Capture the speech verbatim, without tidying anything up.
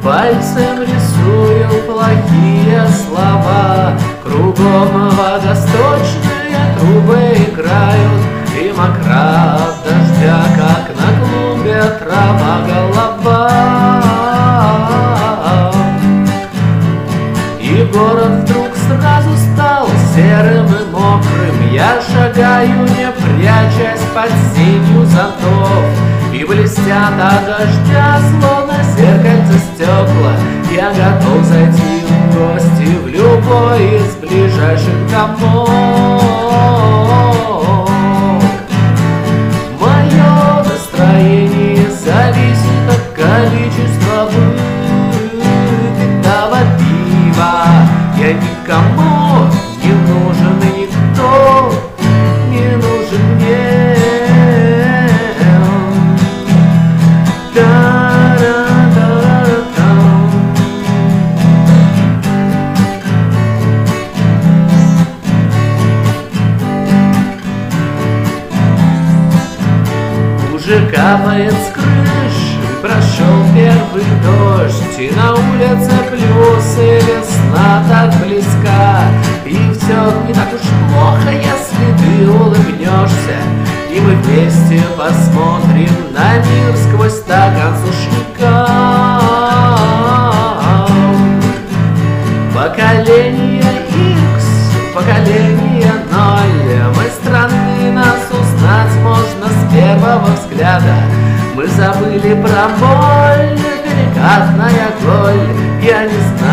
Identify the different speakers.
Speaker 1: Пальцем рисую плохие слова. Кругом водосточные трубы играют, и мокра от дождя, как на клумбе трава голова. И город вдруг сразу стал серым и мокрым. Я шагаю, не прячась под сенью зонтов, и блестят от дождя, словно зеркальце стекла. Я готов зайти в гости в любой из ближайших домов. Мое настроение зависит от количества выпитого пива. Я никому не нужен, и никто не нужен мне. Уже капает с крыш, прошел первый дождь, и на улице плюс, и весна так близка. И все не так уж плохо, если ты улыбнешься, и мы вместе посмотрим на мир сквозь стакан сушняка. Поколение Икс, поколение ноль, мы странны, нас узнать можно с первого взгляда. Мы забыли про боль, деликатная голь, я не знаю.